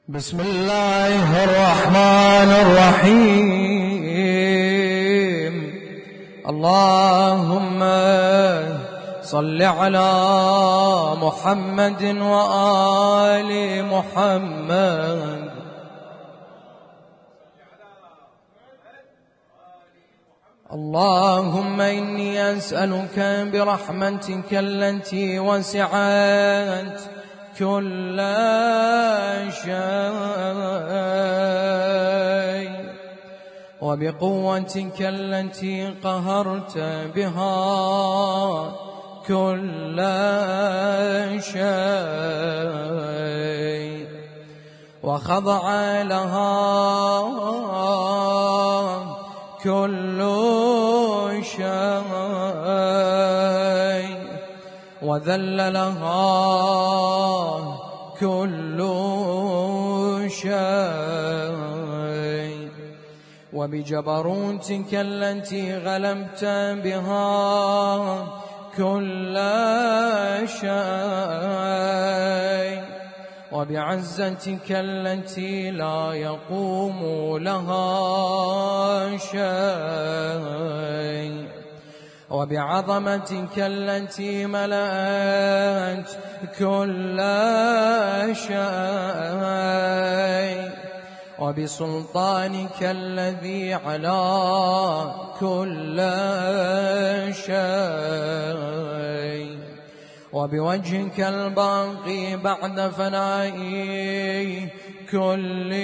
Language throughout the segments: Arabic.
بسم الله الرحمن الرحيم. اللهم صل على محمد وآل محمد. اللهم إني أسألك برحمتك التي وسعت كل شيء وبقوتك التي قهرت بها كل شيء وخضع لها كل شيء وذل لها كل شيء وبجبروتك التي غلبت بها كل شيء وبعزتك التي لا يقوم لها شيء وبعظمتك التي ملأت كل شيء وبسلطانك الذي على كل شيء وبوجهك الباقي بعد فناء كل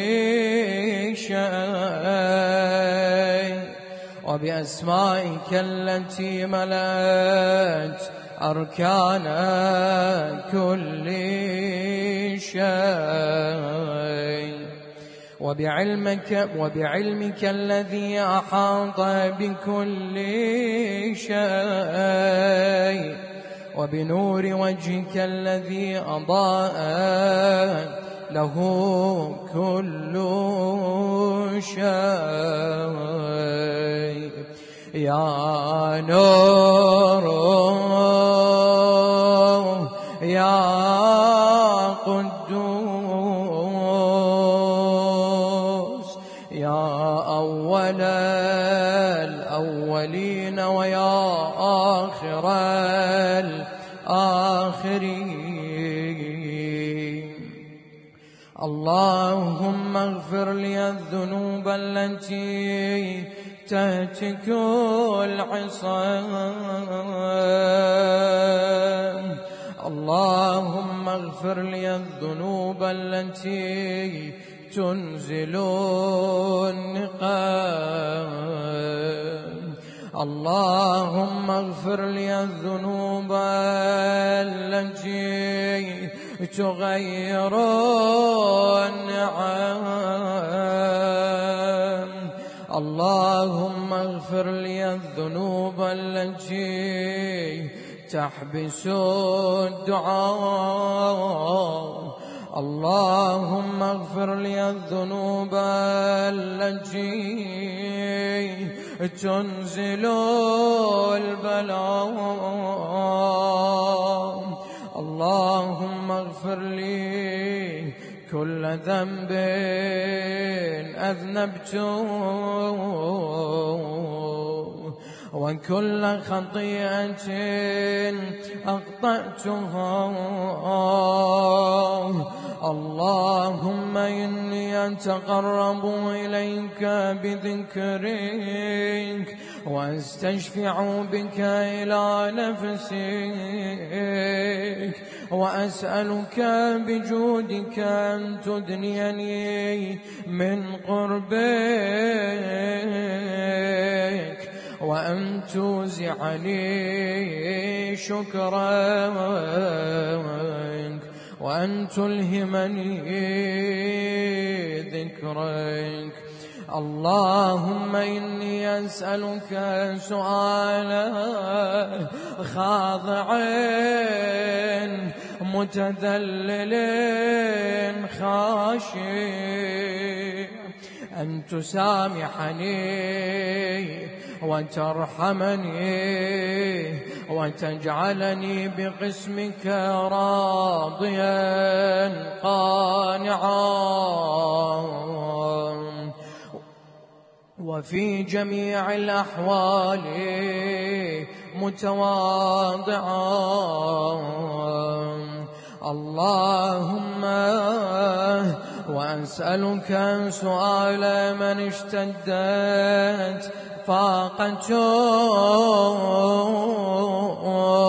شيء وبأسمائك التي ملأت أركان كل شيء وبعلمك الذي أحاط بكل شيء وبنور وجهك الذي أضاء له كل شيء. يا نور يا قدوس يا أول الأولين ويا آخر الآخرين. اللهم اغفر لي الذنوب التي تهتك العصام. اللهم اغفر لي الذنوب التي تنزل النقام. اللهم اغفر لي الذنوب التي تغير النعم. اللهم اغفر لي الذنوب التي تحبس الدعاء. اللهم اغفر لي الذنوب التي تنزل البلاء. اللهم اغفر لي كل ذنب أذنبته وكل خطيئة أخطأتها. اللهم إني أتقرب إليك بذكرك وأستشفع بك إلى نفسك وأسألك بجودك أن تدنيني من قربك وأن توزعني شكرك وأن تلهمني ذكرك. اللهم إني أسألك سؤالا خاضع متذلل خاشع أن تسامحني وترحمني وتجعلني بقسمك راضيا قانعا، وفي جميع الأحوال متواضعا. اللهم وأسألك سؤال من اشتدت فاقته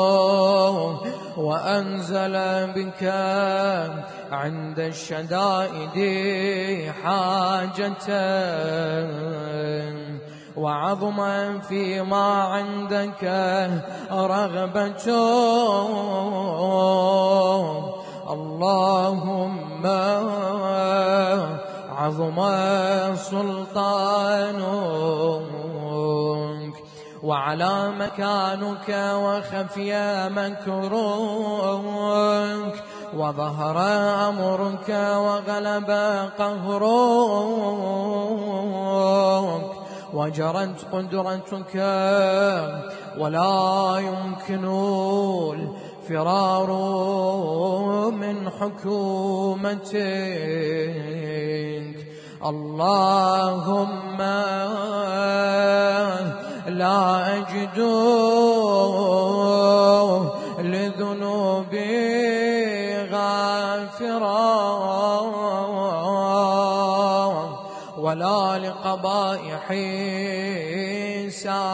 وأنزل بك عند الشدائد حاجة، وعظم فيما عندك رغبة. اللهم عظم سلطانك وعلى مكانك وخفي مكرك وظهر أمرك وغلب قهرك وجرت قدرتك ولا يمكن الفرار من حكومتك. اللهم لا أجد لذنوبي غافرا ولا لقبائحي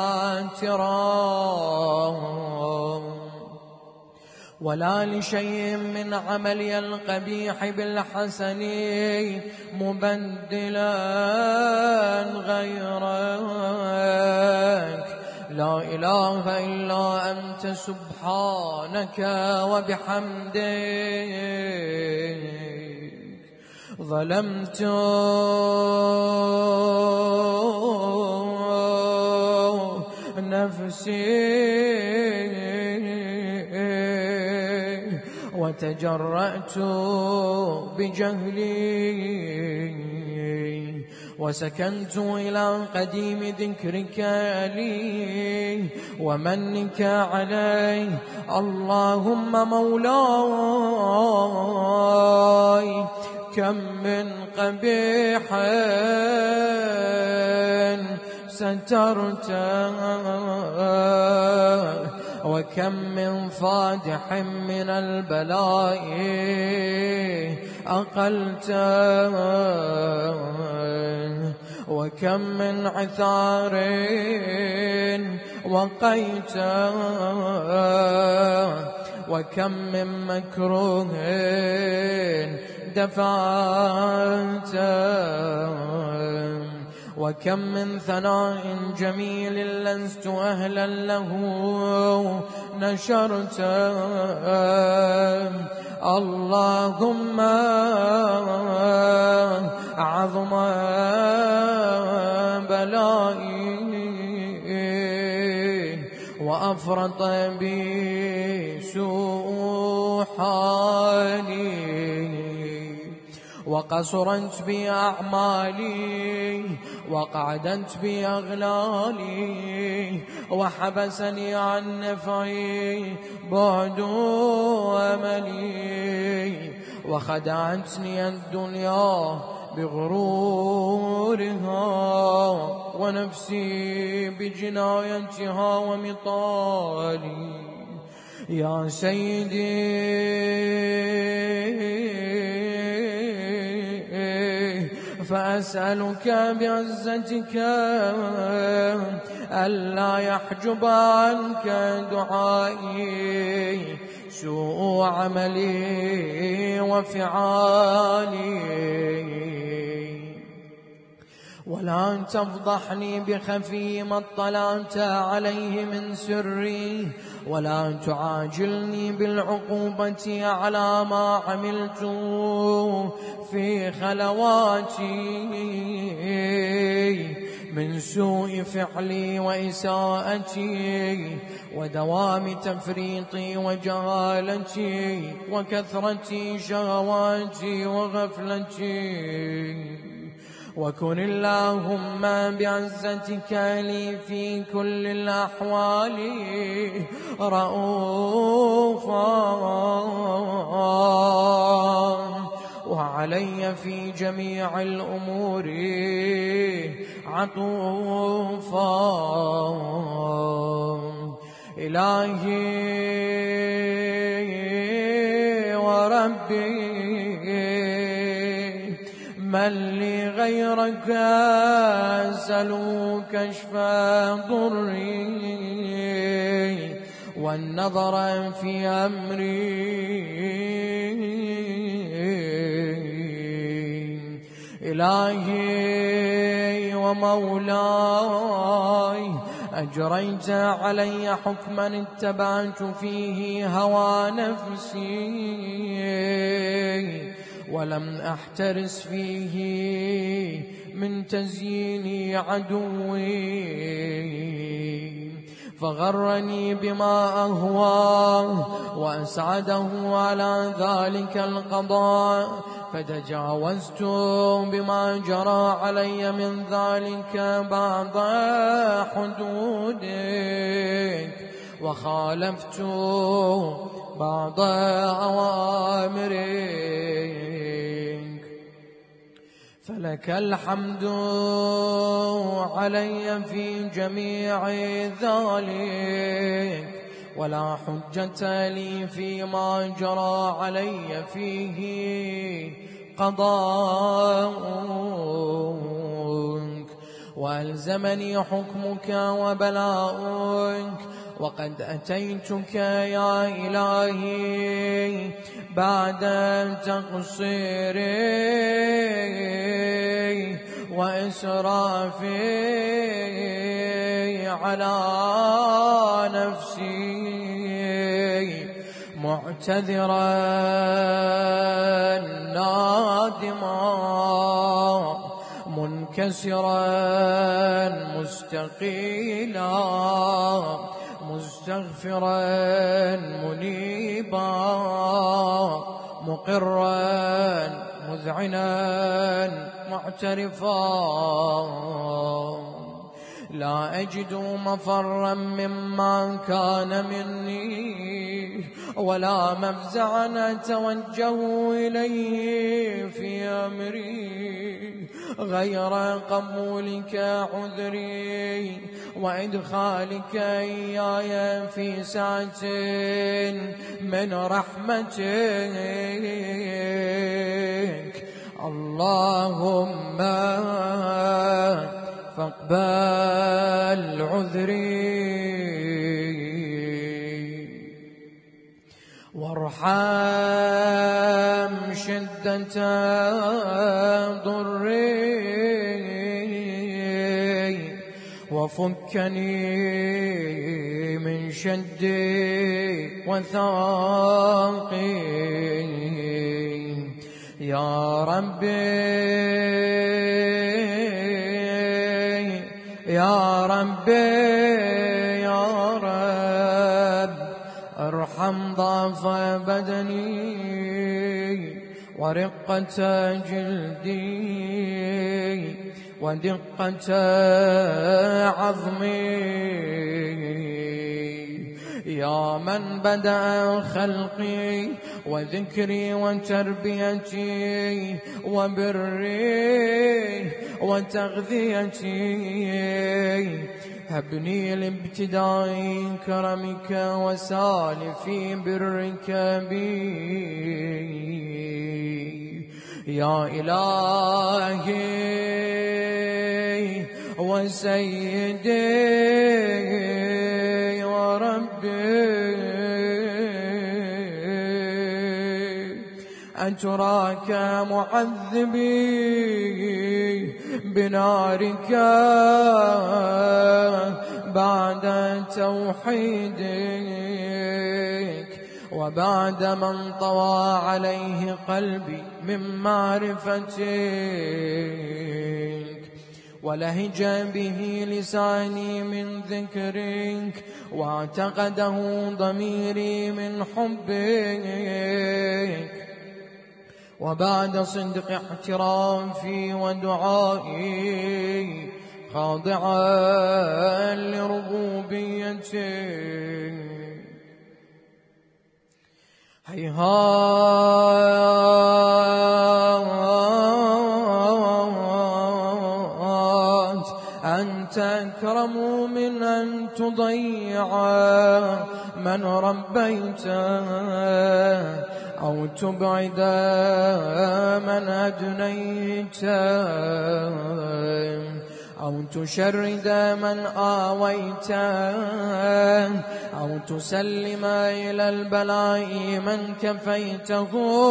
ساترا ولا لشيء من عملي القبيح بالحسن مبدلا غيرك. لا إله إلا أنت سبحانك وبحمدك. ظلمت نفسي وتجرأت بجهلي وسكنت إلى قديم ذكرك لي ومنك علي. اللهم مولاي كم من قبيح سترته وكم من فادح من البلاء أقلته وكم من عثار وقيته وكم من مكروه دفعته وكم من ثناء جميل لست أهلا له نشرته. اللهم عظم بلائي وأفرط بي سوء حالي وقصرت بي أعمالي وقعدت بي أغلالي وحبسني عن نفعي بعد أملي وخدعتني الدنيا بغرورها ونفسي بجنايتها ومطالي. يا سيدي فأسألك بعزتك ألا يحجب عنك دعائي سوء عملي وفعالي ولا تفضحني بخفي ما اطلعت عليه من سري ولا تعاجلني بالعقوبة على ما عملت في خلواتي من سوء فعلي وإساءتي ودوام تفريطي وجهالتي وكثرة شهواتي وغفلتي وكن اللهم بعزتك لي في كل الأحوال رؤوفا، وعلي في جميع الأمور عطوفا. إلهي وربي من لي غيرك أسأل كشف ضري والنظر في أمري. إلهي ومولاي أجريت علي حكما اتبعت فيه هوى نفسي ولم أحترس فيه من تزيين عدوي، فغرني بما أهوى وأسعده على ذلك القضاء، فتجاوزت بما جرى علي من ذلك بعض حدودك وخالفت بعض أوامرك، فلك الحمد علي في جميع ذلك، ولا حجة لي فيما جرى علي فيه قضاؤك، وألزمني حكمك وبلاؤك، وقد أتيتك يا إلهي بعد تقصيري وإسرافي على نفسي، معتذرا نادما منكسرا مستقيلا مستغفرا منيبا مقرا مذعنا معترفا، لا أجد مفرا مما كان مني ولا مفزعا أتوجه إليه في أمري غير قبولك عذري وإدخالك إياي في سعة من رحمتك. اللهم فاقبل عذري وارحم شدة ضري وفكني من شدي وثاقي يا ربي يا ربي يا رب ارحم ضعف بدني ورقة جلدي ودقة عظمي، يا من بدأ خلقي وذكري وتربيتي وبري وتغذيتي، هبني لابتداء كرمك وسالف برك بي يا إلهي وسيدي وربي. أتراك معذبي بنارك بعد توحيدك وبعد من طوى عليه قلبي من معرفتك ولهج به لساني من ذكرك واعتقده ضميري من حبك، وبعد صدق اعترافي ودعائي خاضعا لربوبيته، هيهات أنت أكرم من أن تضيع من ربيته أو تبعد من أدنيته أو تشرد من آويته أو تسلم إلى البلاء من كفيته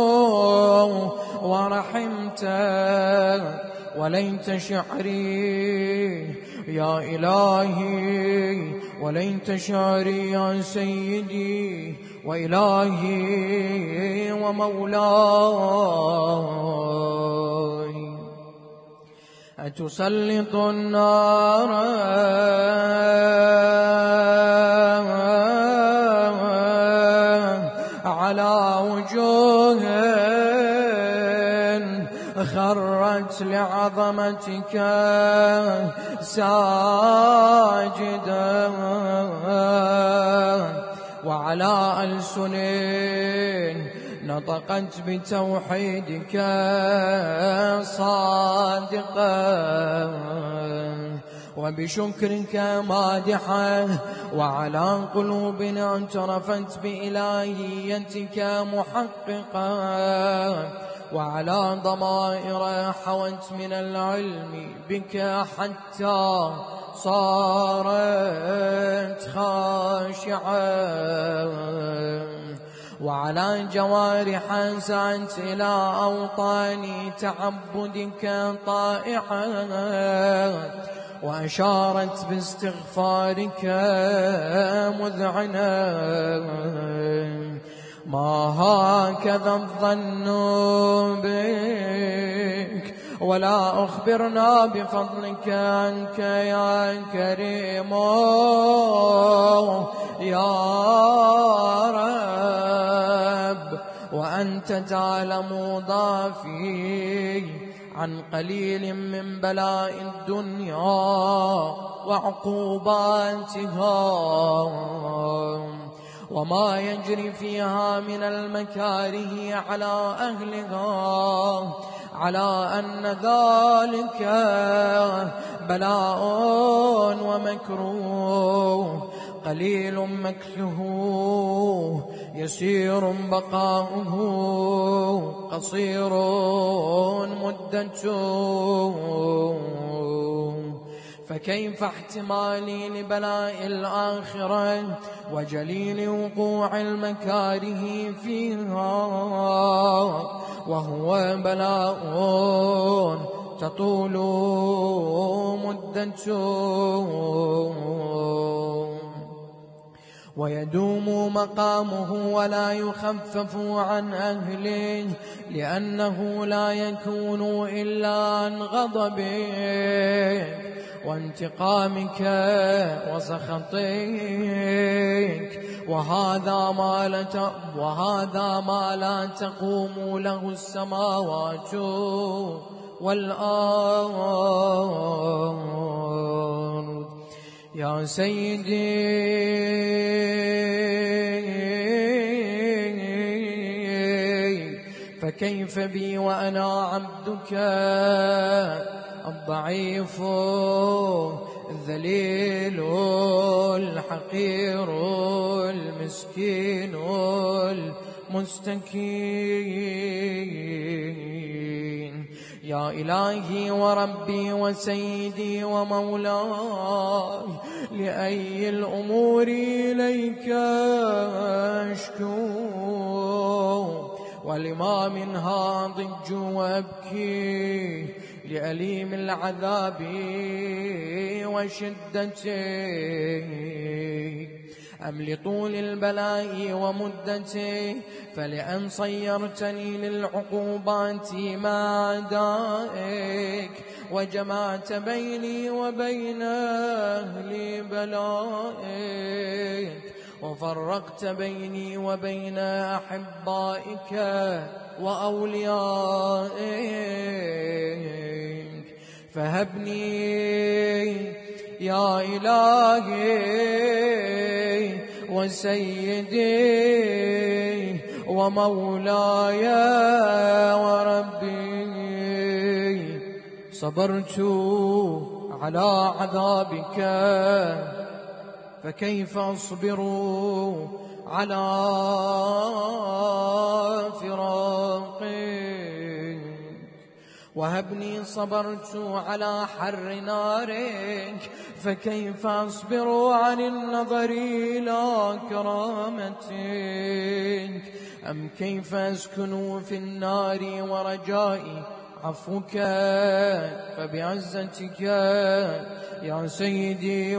ورحمته. وليت شعري يا إلهي، وليت شعري يا سيدي وإلهي ومولاي، أتسلط النار على وجوه خرت لعظمتك ساجدا، وعلى ألسن نطقت بتوحيدك صادقا، وبشكرك مادحا، وعلى قلوب اعترفت بإلهيتك محققا، وعلى ضمائر حوت من العلم بك حتى صارت خاشعة، وعلى جوارح سعت إلى أوطان تعبدك طائعة، وأشارت باستغفارك مذعنة. ما هكذا الظن بك، ولا أخبرنا بفضلك عنك يا كريم يا رب، وأنت تعلم ضعفي عن قليل من بلاء الدنيا وعقوباتها، وما يجري فيها من المكاره على أهلها، على أن ذلك بلاء ومكروه، قليل مكثه يسير بقاؤه، قصير مدته. فكيف احتمالي لبلاء الآخرة وجليل وقوع المكاره فيها، وهو بلاء تطول مدته ويدوم مقامه ولا يخفف عن أهله، لأنه لا يكون إلا عن غضبك وانتقامك وسخطك، وهذا ما لا تقوم له السماوات والأرض. يا سيدي فكيف بي وأنا عبدك الضعيف الذليل الحقير المسكين المستكين. يا إلهي وربي وسيدي ومولاي، لأي الأمور إليك أشكو، ولما منها ضج وأبكي، لأليم العذاب وشدته، أم لطول البلاء ومدته، فلأن صيرتني للعقوبات مع أعدائك، وجمعت بيني وبين أهل بلائك، وفرقت بيني وبين أحبائك وأوليائك، فهبني يا إلهي وسيدي ومولاي وربي. صبرت على عذابك، فكيف أصبر على فراقك؟ وهبني صبرت على حر نارك، فكيف أصبر عن النظر إلى كرامتك؟ أم كيف أسكن في النار ورجائي عفوك؟ فبعزتك يا سيدي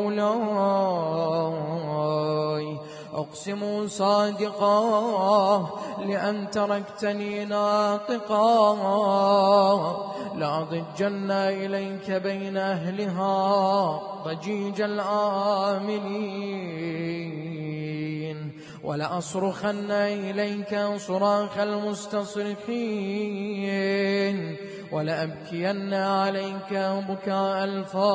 ومولاي أقسم صادقا لأن تركتني ناطقا لأضجن إليك بين أهلها ضجيج الآمنين، ولأصرخن إليك صراخ المستصرخين، ولأبكين عليك بكاء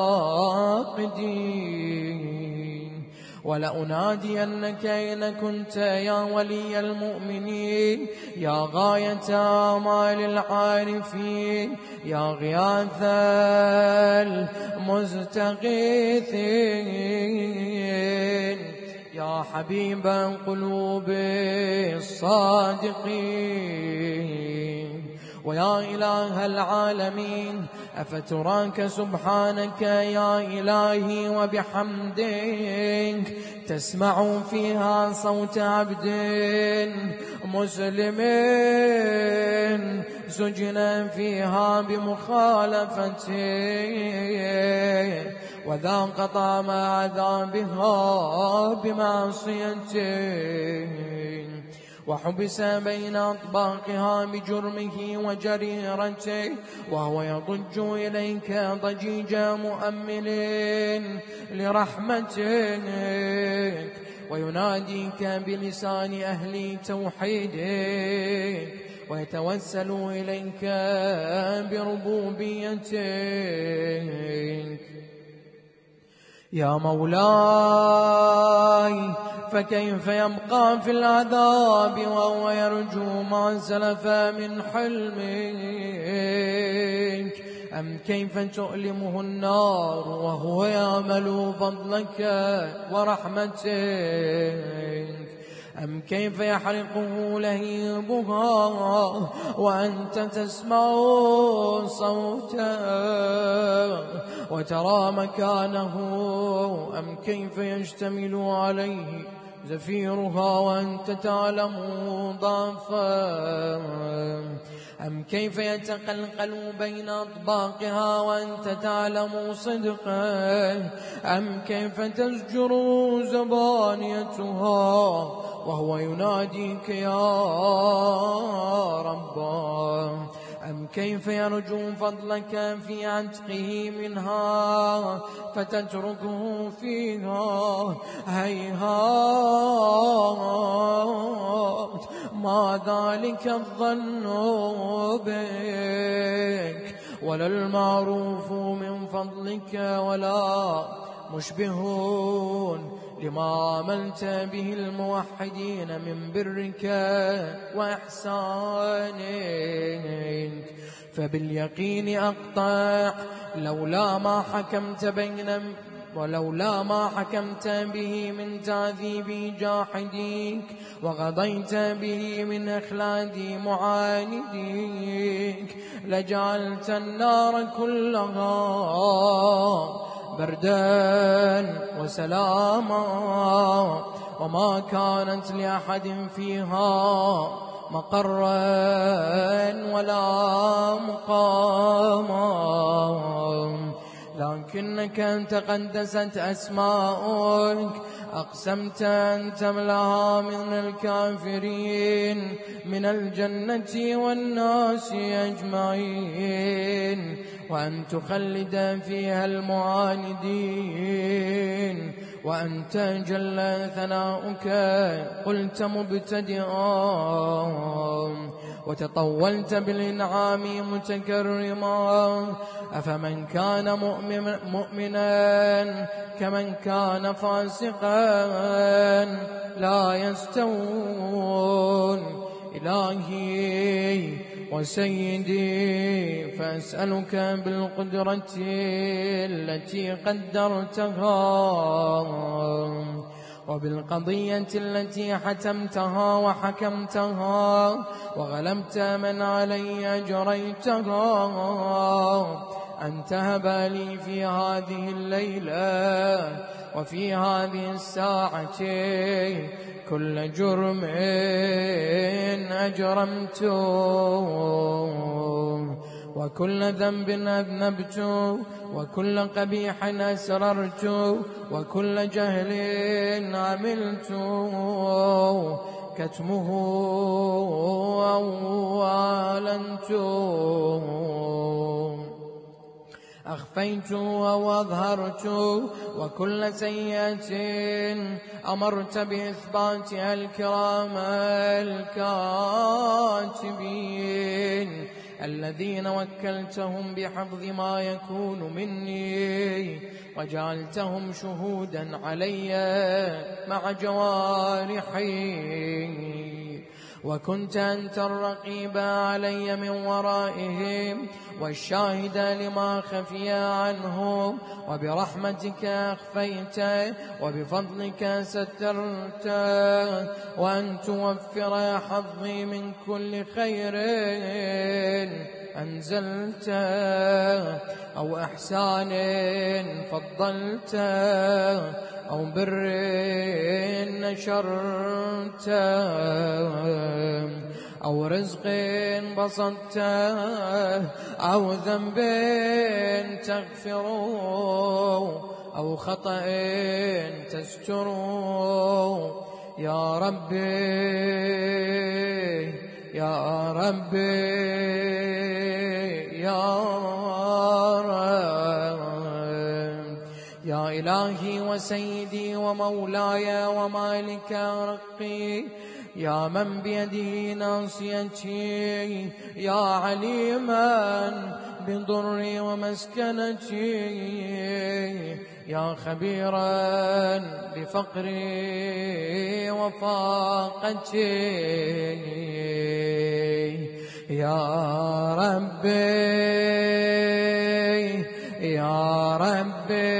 الفاقدين، ولأنادينك إن كنت يا ولي المؤمنين، يا غاية آمال العارفين، يا غياث المستغيثين، يا حبيب قلوب الصادقين، ويا إله العالمين. أفتراك سبحانك يا إلهي وبحمدك تسمع فيها صوت عبد مسلم سجن فيها بمخالفته، وذاق طعم عذابها بمعصيته، وحبس بين أطباقها بجرمه وجريرته، وهو يضج إليك ضجيج مؤمل لرحمتك، ويناديك بلسان أهل توحيدك، ويتوسل إليك بربوبيتك. يا مولاي فكيف يبقى في العذاب وهو يرجو ما سلف من حلمك؟ أم كيف تؤلمه النار وهو يأمل فضلك ورحمتك؟ أم كيف يحرقه لهيبها وأنت تسمع صوته وترى مكانه؟ أم كيف يشتمل عليه زفيرها وأنت تعلم ضعفا؟ أم كيف يتقلقل بين أطباقها وأنت تعلم صدقا؟ أم كيف تزجر زبانيتها وهو يناديك يا رب؟ أم كيف يرجو فضلك في عتقه منها فتتركه فيها؟ هيهات ما ذلك الظن بك، ولا المعروف من فضلك ولا مشبهون لما عملت به الموحدين من برك وإحسانك. فباليقين أقطع لولا ما حكمت به من تعذيب جاحديك، وقضيت به من إخلاد معانديك، لجعلت النار كلها بردا وسلاما، وما كانت لأحد فيها مقرا ولا مقاما، لكنك تقدست أسماؤك أقسمت أن تملأها من الكافرين من الجنة والناس أجمعين، وأن تخلد فيها المعاندين، وأنت جل ثناؤك قلت مبتدئا وتطولت بالإنعام متكرما. أفمن كان مؤمنا كمن كان فاسقا لا يستوون. إلهي وسيدي، فأسألك بالقدرة التي قدرتها وبالقضية التي حتمتها وحكمتها وغلبت من علي أجريتها، أن تهب لي في هذه الليلة وفي هذه الساعة كل جرم أجرمته وكل ذنب أذنبت وكل قبيح أسررت وكل جهل عملت كتمه أو أعلنت أخفيت أو أظهرت وكل سيئة أمرت بإثباتها الكرام الكاتبين الذين وكلتهم بحفظ ما يكون مني وجعلتهم شهودا علي مع جوارحي، وكنت أنت الرقيب علي من ورائهم والشاهد لما خفي عنهم، وبرحمتك أخفيت وبفضلك سترت، وأن توفر حظي من كل خير أنزلت أو إحسان فضلت أو بر نشرت أو رزق بسطت أو ذنب تغفر أو خطأ تستر. يا ربي يا ربي يا رب، يا إلهي وسيدي ومولاي ومالك رقي، يا من بيده ناصيتي، يا عليما بضري ومسكنتي، يا خبيرا بفقري وفاقتي، يا ربي يا ربي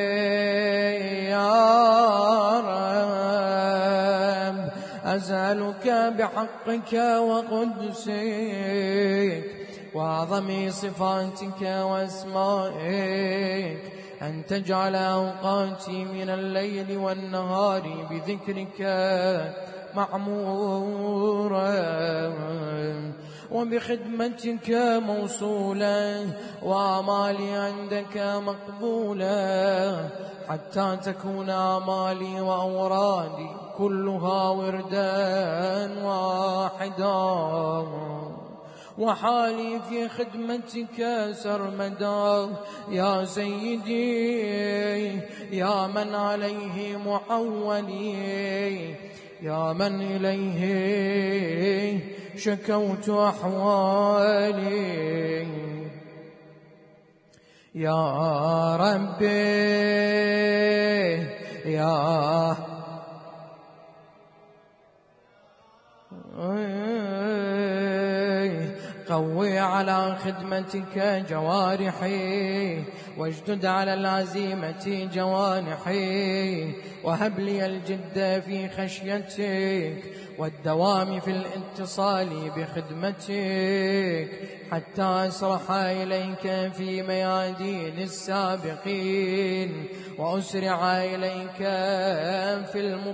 يا رب، أسألك بحقك وقدسك وأعظم صفاتك وأسمائك أن تجعل أوقاتي من الليل والنهار بذكرك معمورا وبخدمتك موصولا وأعمالي عندك مقبولا، حتى تكون أعمالي وأورادي كلها وردا واحدا، وحالي في خدمتك سرمدا. يا سيدي يا من عليه معولي، يا من إليه شكوت أحوالي، يا ربي يا قوي على خدمتك جوارحي، واجدد على العزيمة جوانحي، وهب لي الجد في خشيتك والدوام في الاتصال بخدمتك، حتى أسرح إليك في ميادين السابقين، وأسرع إليك في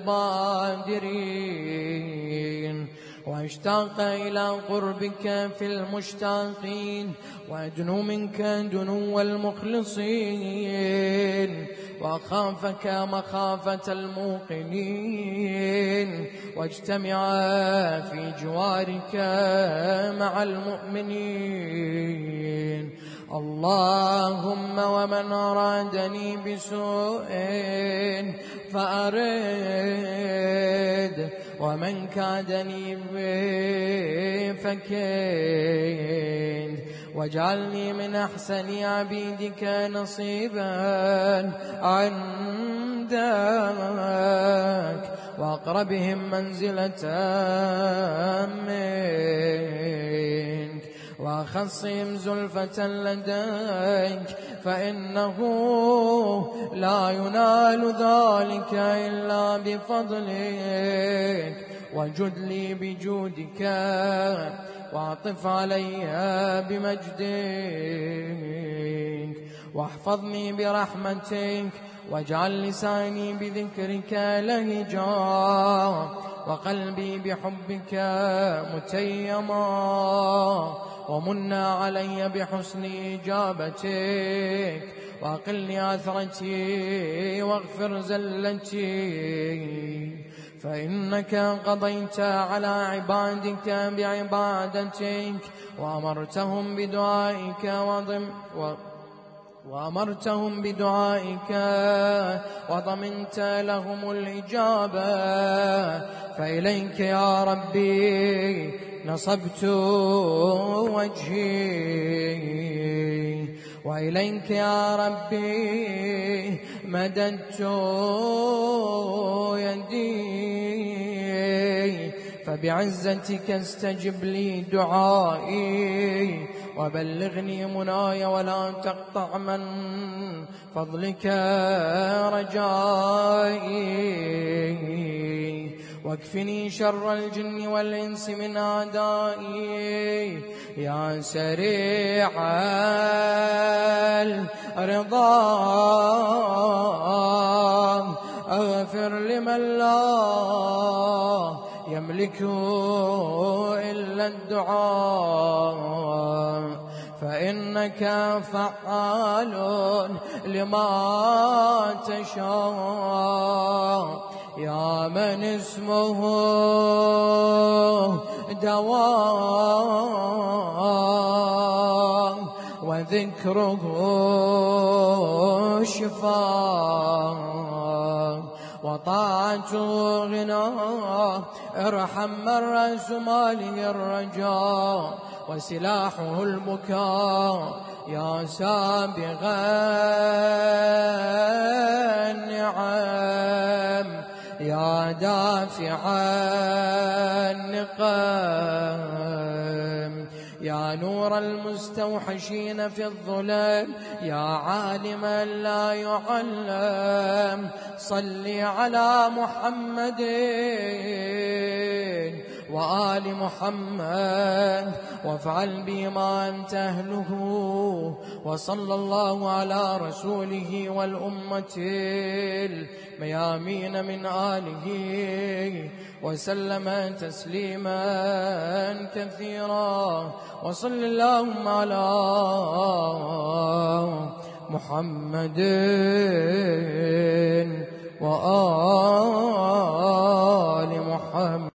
المبادرين، واشتاق إلى قربك في المشتاقين، وأدنو منك دنو المخلصين، وأخافك مخافة الموقنين، واجتمع في جوارك مع المؤمنين. اللهم ومن أرادني بسوء فأرد، ومن كادني فكيد واجعلني من أحسن عبيدك نصيبا عندك وأقربهم منزلة منك وأخصهم زلفة لديك فإنه لا ينال ذلك إلا بفضلك وجد لي بجودك واعطف علي بمجدك واحفظني برحمتك واجعل لساني بذكرك لهجا وقلبي بحبك متيما ومن علي بحسن إجابتك وأقلني عثرتي واغفر زلتي فإنك قضيت على عبادك بعبادتك وأمرتهم بدعائك وضمنت لهم الإجابة فإليك يا ربي نصبت وجهي وإليك يا ربي مددت يدي فبعزتك استجب لي دعائي وبلغني مناي ولا تقطع من فضلك رجائي واكفني شر الجن والإنس من أعدائي يا سريع الرضا أغفر لمن لا يملك إلا الدعاء فإنك فعال لما تشاء يا من اسمه دواء وذكره شفاء وطاعته غنى ارحم من رأس ماله الرجاء وسلاحه البكاء يا سابغ النعم يا دافع النقم يا نور المستوحشين في الظلام يا عالما لا يعلم صل على محمد وآل محمد وافعل بما أنت أهله وصلى الله على رسوله والأمة الميامين من آله وسلم تسليما كثيرا وصل اللهم على محمد